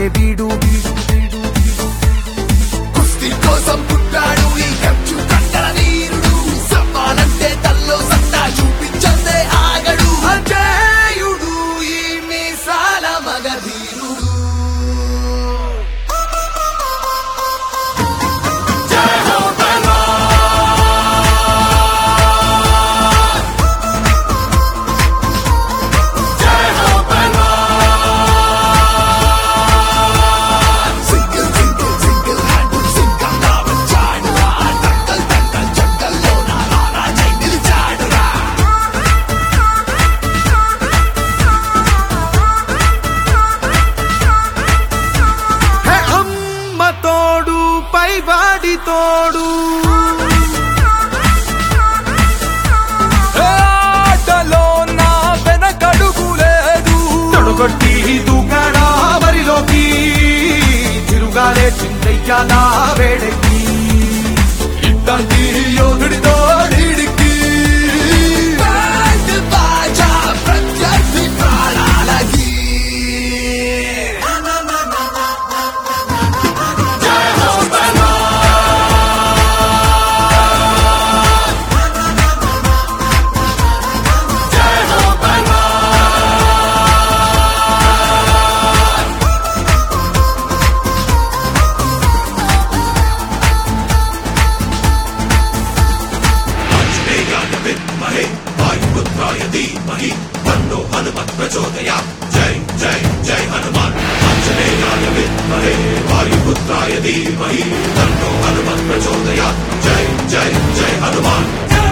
వీడు కుస్తీ కోసం పుట్టాడు ఈ కంచు కండల నీరుడు సమ్మానంటే తల్లో సత్తా చూపించందే ఆగడు అజేయుడు ఈ మీసాల మగధీరుడు పైవాడి తోడు ఆటలో నా వెనకడుగు లేదు తొడగొట్టి దూకడా బరిలోకి తిరుగాలే చింతయ్యాలా వేడెక్కి ఇట్లాంటి యోధుడితో నీడికి బాజా ప్రత్యర్థి ప్రాణాలకి वायुपुत्राय धीमहि तन्नो हनुमत् प्रचोदयात् जय जय जय हनुमान आञ्जनेयाय विद्महे वायुपुत्राय धीमहि तन्नो हनुमत् प्रचोदयात् जय जय जय हनुमान